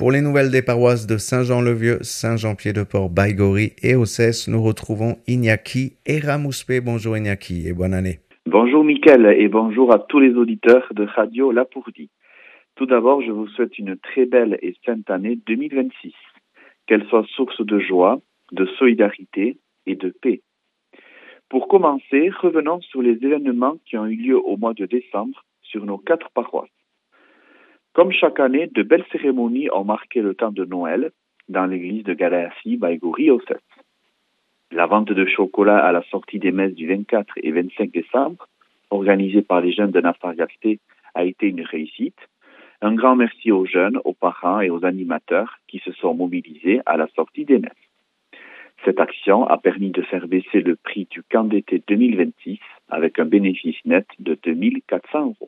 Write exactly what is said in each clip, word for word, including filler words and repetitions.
Pour les nouvelles des paroisses de Saint-Jean-le-Vieux, Saint-Jean-Pied-de-Port, Baïgori et Ossès, nous retrouvons Iñaki Eramuspe. Bonjour Iñaki et bonne année. Bonjour Mickaël et bonjour à tous les auditeurs de Radio Lapourdie. Tout d'abord, je vous souhaite une très belle et sainte année deux mille vingt-six. Qu'elle soit source de joie, de solidarité et de paix. Pour commencer, revenons sur les événements qui ont eu lieu au mois de décembre sur nos quatre paroisses. Comme chaque année, de belles cérémonies ont marqué le temps de Noël dans l'église de Galaïassi, Baïgori et Ossès. La vente de chocolat à la sortie des messes du vingt-quatre et vingt-cinq décembre, organisée par les jeunes de Nafargasté, a été une réussite. Un grand merci aux jeunes, aux parents et aux animateurs qui se sont mobilisés à la sortie des messes. Cette action a permis de faire baisser le prix du camp d'été deux mille vingt-six avec un bénéfice net de deux mille quatre cents euros.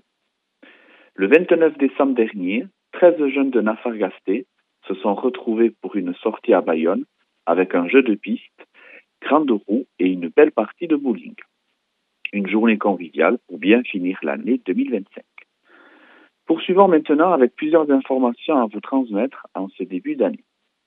Le vingt-neuf décembre dernier, treize jeunes de Nafargasté se sont retrouvés pour une sortie à Bayonne avec un jeu de piste, grande roue et une belle partie de bowling. Une journée conviviale pour bien finir l'année deux mille vingt-cinq. Poursuivons maintenant avec plusieurs informations à vous transmettre en ce début d'année.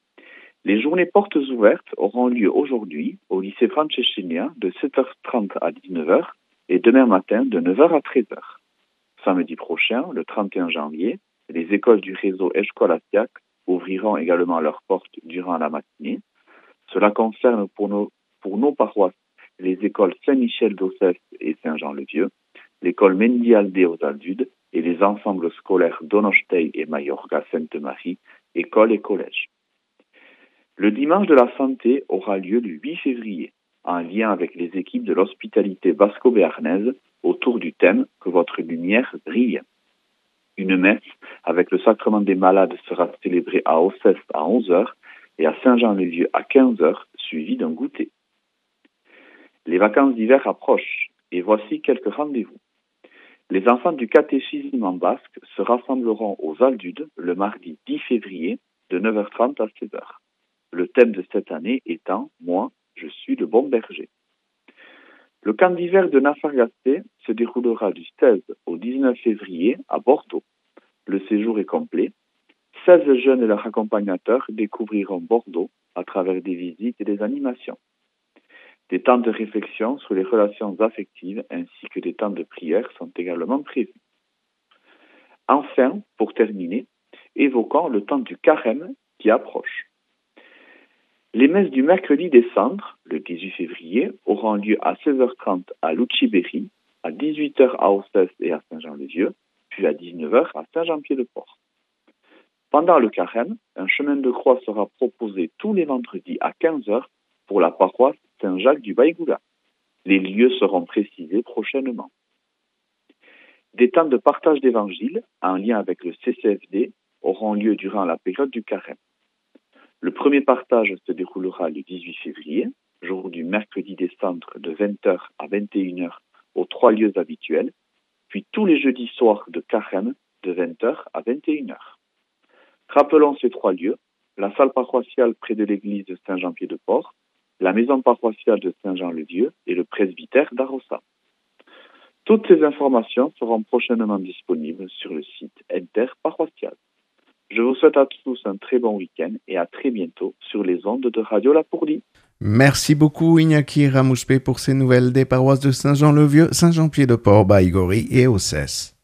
Les journées portes ouvertes auront lieu aujourd'hui au lycée Francescenia de sept heures trente à dix-neuf heures et demain matin de neuf heures à treize heures. Samedi prochain, le trente et un janvier, les écoles du réseau Eshkolasiak ouvriront également leurs portes durant la matinée. Cela concerne pour nos, pour nos paroisses les écoles Saint-Michel d'Ossès et Saint-Jean-le-Vieux, l'école Mendy Aldé aux Aldudes et les ensembles scolaires Donoshtei et Mallorca Sainte-Marie, écoles et collèges. Le dimanche de la santé aura lieu le huit février, en lien avec les équipes de l'hospitalité basco-béarnaise autour du thème « Que votre lumière brille ». Une messe avec le sacrement des malades sera célébrée à Ossès à onze heures et à Saint-Jean-le-Vieux à quinze heures, suivi d'un goûter. Les vacances d'hiver approchent et voici quelques rendez-vous. Les enfants du catéchisme en basque se rassembleront aux Aldudes le mardi dix février de neuf heures trente à seize heures. Le thème de cette année étant « Moi, je suis le bon berger ». Le camp d'hiver de Nafargasté se déroulera du seize au dix-neuf février à Bordeaux. Le séjour est complet. seize jeunes et leurs accompagnateurs découvriront Bordeaux à travers des visites et des animations. Des temps de réflexion sur les relations affectives ainsi que des temps de prière sont également prévus. Enfin, pour terminer, évoquons le temps du carême qui approche. Les messes du mercredi des cendres, le dix-huit février, auront lieu à seize heures trente à Luciberi, à dix-huit heures à Ossès et à Saint-Jean-le-Vieux, puis à dix-neuf heures à Saint-Jean-Pied-de-Port. Pendant le carême, un chemin de croix sera proposé tous les vendredis à quinze heures pour la paroisse Saint-Jacques du Baïgoula. Les lieux seront précisés prochainement. Des temps de partage d'évangile, en lien avec le C C F D, auront lieu durant la période du carême. Le premier partage se déroulera le dix-huit février, jour du mercredi des cendres de vingt heures à vingt et une heures aux trois lieux habituels, puis tous les jeudis soirs de carême de vingt heures à vingt et une heures. Rappelons ces trois lieux, la salle paroissiale près de l'église de Saint-Jean-Pied-de-Port, la maison paroissiale de Saint-Jean-le-Vieux et le presbytère d'Arossa. Toutes ces informations seront prochainement disponibles sur le site interparoissial. Je vous souhaite à tous un très bon week-end et à très bientôt sur les ondes de Radio Lapourdie. Merci beaucoup Iñaki Eramuspe pour ces nouvelles des paroisses de Saint-Jean-le-Vieux, Saint-Jean-Pied-de-Port, Baïgori et Ossès.